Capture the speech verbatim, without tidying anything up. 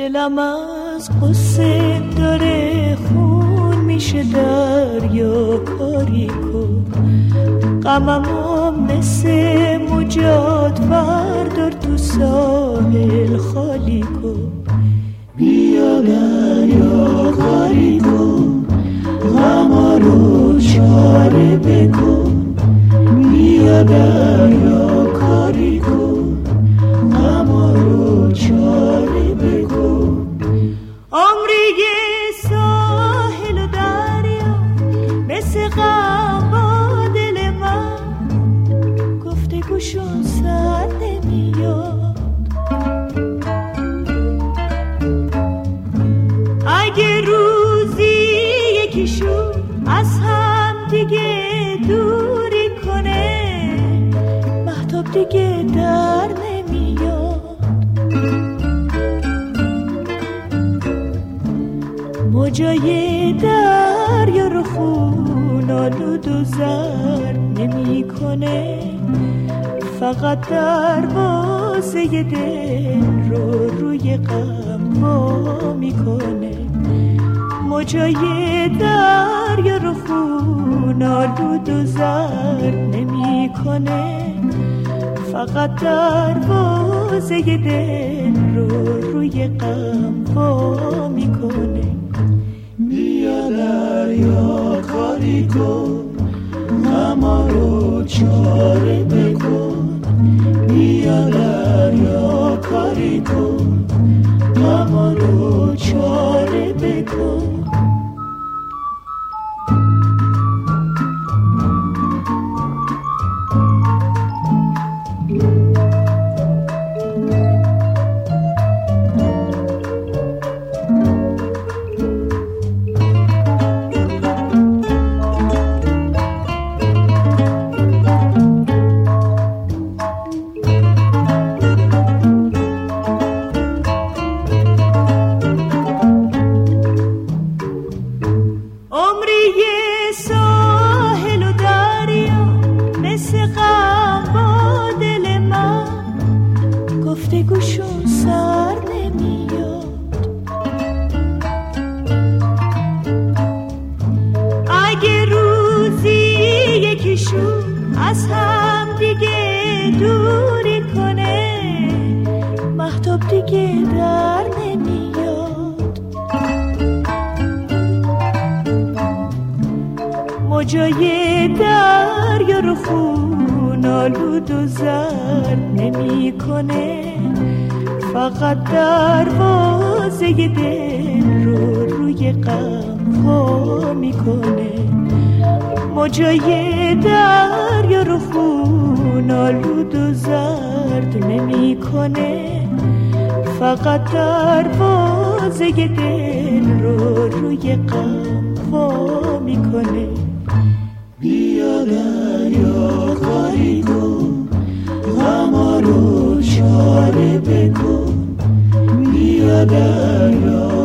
دلم از قصه داره خون میشه دریا کاری کن، غممو مثل مجاد بردار تو ساحل خالی کن. بیا دریا کاری کن، غما رو چاره بکن. بیا دریا کاری کن، غما رو چاره بکن. عمری ساحل و دریا مثل غم با دل من، گفته گوشون سر نمیاد. اگه روزی یکیشون از هم دیگه دوری کنه، مهتاب دیگه در نمیاد. موجای دریا رو خون آلود و زرد نمی کنه، فقط دروازه دل رو روی غم وا میکنه. موجای دریا رو خون آلود و زرد نمی کنه، فقط دروازه دل رو روی غم وا میکنه. بیا دریا کاری کن، غما رو چاره بکن. بیا دریا کاری کن، غما رو چاره بکن. از هم دیگه دوری کنه، مهتاب دیگه در نمیاد. موجای دریا رو خون آلود و زرد نمی کنه، فقط دروازه دل رو روی غم وا میکنه. موجای دریا رو خون آلود و زرد نمی کنه، فقط دروازه دل رو روی غم وا میکنه. بیا دریا کاری کن، غما رو چاره بکن. بیا دریا